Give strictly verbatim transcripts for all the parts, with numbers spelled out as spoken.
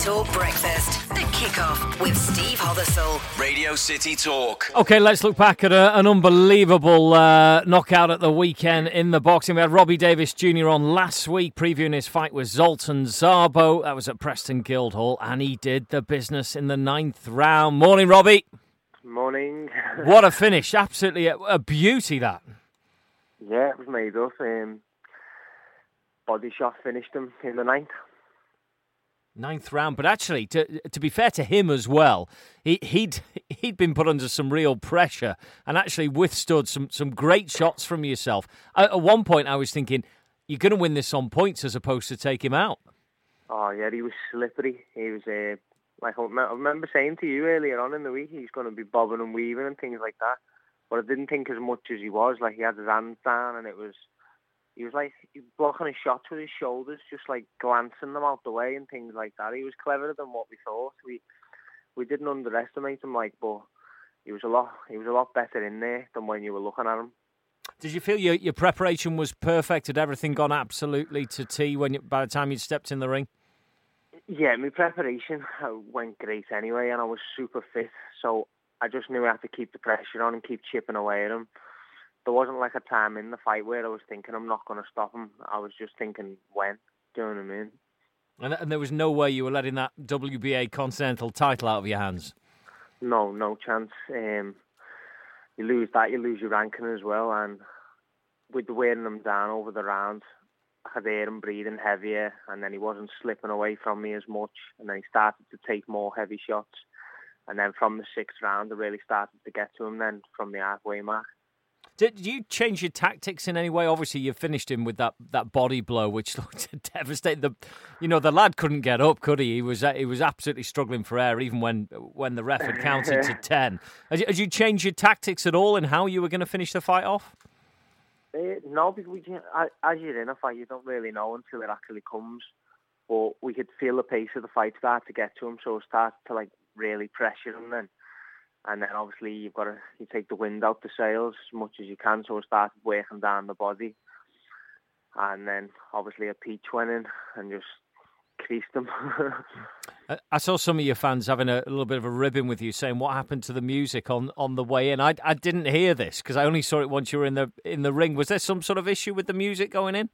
Talk Breakfast. The Kickoff with Steve Hothersall. Radio City Talk. OK, let's look back at a, an unbelievable uh, knockout at the weekend in the boxing. We had Robbie Davies Junior on last week previewing his fight with Zoltan Szabo. That was at Preston Guildhall, and he did the business in the ninth round. Morning, Robbie. Morning. What a finish. Absolutely a, a beauty, that. Yeah, it was made up. Um, body shot finished him in the ninth. Ninth round, but actually, to to be fair to him as well, he, he'd he'd been put under some real pressure and actually withstood some, some great shots from yourself. At, at one point, I was thinking, you're going to win this on points as opposed to take him out. Oh, yeah, he was slippery. He was, uh, like I remember saying to you earlier on in the week, he's going to be bobbing and weaving and things like that. But I didn't think as much as he was. Like, he had his hands down and it was... He was like he was blocking his shots with his shoulders, just like glancing them out the way and things like that. He was cleverer than what we thought. We we didn't underestimate him, like, but he was a lot he was a lot better in there than when you were looking at him. Did you feel your your preparation was perfect? Had everything gone absolutely to T when you, by the time you stepped in the ring? Yeah, my preparation went great anyway, and I was super fit. So I just knew I had to keep the pressure on and keep chipping away at him. There wasn't like a time in the fight where I was thinking I'm not going to stop him. I was just thinking when. Do you know what I mean? And, and there was no way you were letting that W B A Continental title out of your hands? No, no chance. Um, you lose that, you lose your ranking as well. And with the wearing him down over the round, I could hear him breathing heavier, and then he wasn't slipping away from me as much. And then he started to take more heavy shots. And then from the sixth round, I really started to get to him then from the halfway mark. Did you change your tactics in any way? Obviously, you finished him with that, that body blow, which looked devastating. The, you know, the lad couldn't get up, could he? He was he was absolutely struggling for air, even when when the ref had counted to ten. Had you, had you changed your tactics at all in how you were going to finish the fight off? Uh, no, because we can, as you're in a fight, you don't really know until it actually comes. But we could feel the pace of the fight start to get to him, so it started to like really pressure him then. And then obviously you've got to you take the wind out the sails as much as you can, so it started working down the body. And then obviously a peach went in and just creased him. I saw some of your fans having a, a little bit of a ribbon with you, saying what happened to the music on, on the way in. I, I didn't hear this because I only saw it once you were in the in the ring. Was there some sort of issue with the music going in?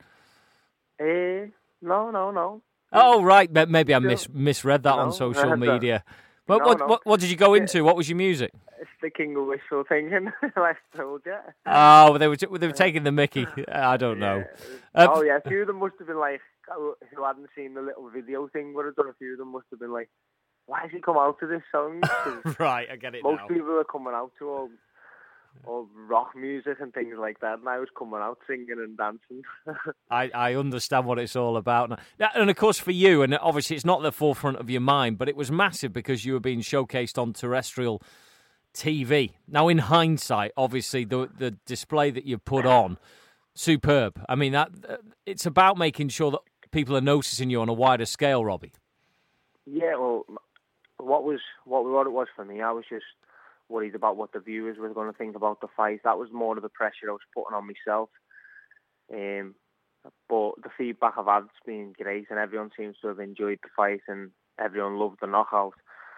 Uh, no, no, no. Oh, right. Maybe I mis- misread that no, on social media. What, no, what, no. what, what did you go into? What was your music? It's the King of Whistle thinking, I told you. Oh, they were they were taking the mickey. I don't know. Yeah. Uh, oh, yeah, a few of them must have been like, who hadn't seen the little video thing, would have done a few of them must have been like, why has he come out to this song? Right, I get it Most now. people are coming out to all, all rock music and things like that, and I was coming out singing and dancing. I, I understand what it's all about. Now, and of course for you, and obviously it's not at the forefront of your mind, but it was massive because you were being showcased on terrestrial T V. Now in hindsight, obviously the the display that you put on, superb. I mean, that it's about making sure that people are noticing you on a wider scale, Robbie. Yeah, well, what was what, what it was for me, I was just worried about what the viewers were going to think about the fight. That was more of the pressure I was putting on myself. Um, but the feedback I've had has been great, and everyone seems to have enjoyed the fight, and everyone loved the knockout.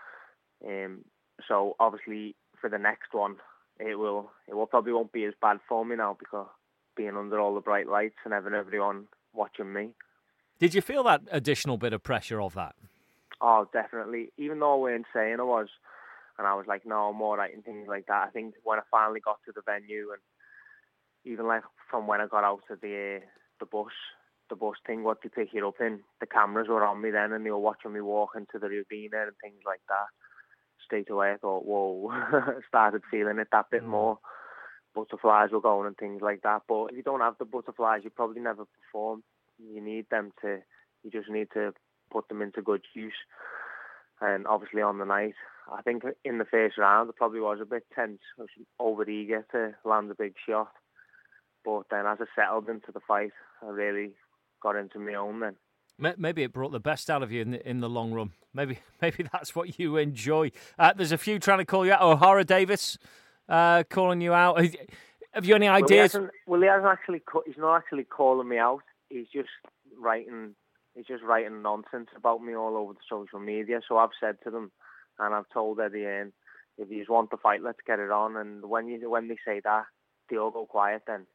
Um, so obviously for the next one, it will it will probably won't be as bad for me now because being under all the bright lights and having everyone watching me. Did you feel that additional bit of pressure of that? Oh, definitely. Even though I weren't saying I was, and I was like, no, I'm all right and things like that. I think when I finally got to the venue, and even like from when I got out of the uh, the bus, the bus thing, what they pick you up in, the cameras were on me then, and they were watching me walk into the arena and things like that. Straight away, I thought, whoa, I started feeling it that bit more. Butterflies were going and things like that. But if you don't have the butterflies, you probably never perform. You need them to, you just need to put them into good use. And obviously on the night, I think in the first round, it probably was a bit tense. I was over eager to land a big shot. But then as I settled into the fight, I really got into my own then. Maybe it brought the best out of you in the, in the long run. Maybe maybe that's what you enjoy. Uh, there's a few trying to call you out. O'Hara Davis uh, calling you out. Have you any ideas? Well, he hasn't, well, he hasn't actually. He's not actually calling me out. He's just writing he's just writing nonsense about me all over the social media. So I've said to them, and I've told Eddie Hearn, if you want to fight, let's get it on. And when you when they say that, they all go quiet then.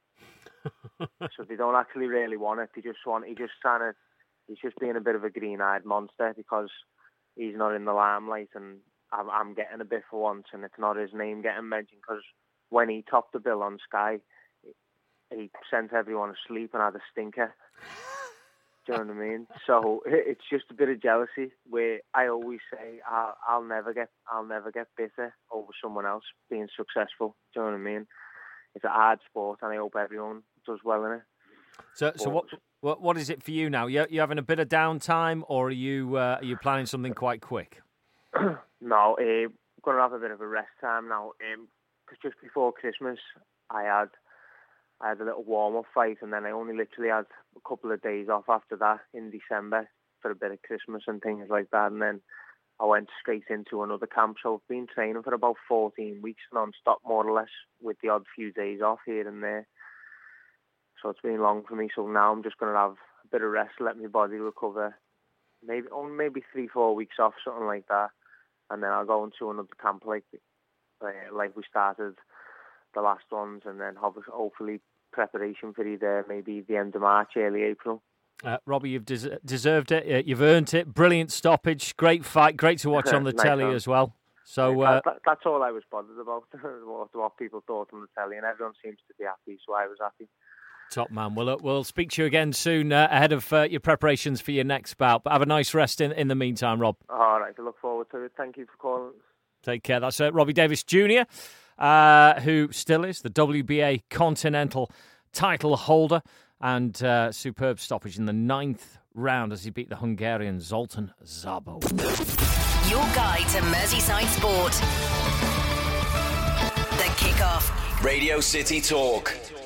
So they don't actually really want it. They just want. He just trying to. He's just being a bit of a green-eyed monster because he's not in the limelight, and I'm, I'm getting a bit for once, and it's not his name getting mentioned. Because when he topped the bill on Sky, he sent everyone asleep and had a stinker. Do you know what I mean? So it's just a bit of jealousy. Where I always say, I'll, I'll never get, I'll never get bitter over someone else being successful. Do you know what I mean? It's a hard sport, and I hope everyone does well in it. So, so what, what, what is it for you now? You you having a bit of downtime, or are you, uh, are you planning something quite quick? No, uh, I'm gonna have a bit of a rest time now. Because um, just before Christmas, I had, I had a little warm-up fight, and then I only literally had a couple of days off after that in December for a bit of Christmas and things like that, and then I went straight into another camp. So I've been training for about fourteen weeks non-stop, more or less, with the odd few days off here and there. So it's been long for me. So now I'm just going to have a bit of rest, let my body recover. Maybe only maybe three, four weeks off, something like that. And then I'll go into another camp like, like we started the last ones, and then hopefully preparation for either maybe the end of March, early April. Uh, Robbie, you've des- deserved it. Uh, you've earned it. Brilliant stoppage. Great fight. Great to watch on the nice telly one. as well. So yeah, uh, that, that's all I was bothered about, what, what people thought on the telly, and everyone seems to be happy, so I was happy. Top man. Well, look, we'll speak to you again soon uh, ahead of uh, your preparations for your next bout. But have a nice rest in, in the meantime, Rob. All right, I look forward to it. Thank you for calling. Take care. That's uh, Robbie Davies Junior, uh, who still is the W B A Continental title holder, and uh, superb stoppage in the ninth round as he beat the Hungarian Zoltan Szabo. Your guide to Merseyside sport. The Kickoff. Radio City Talk.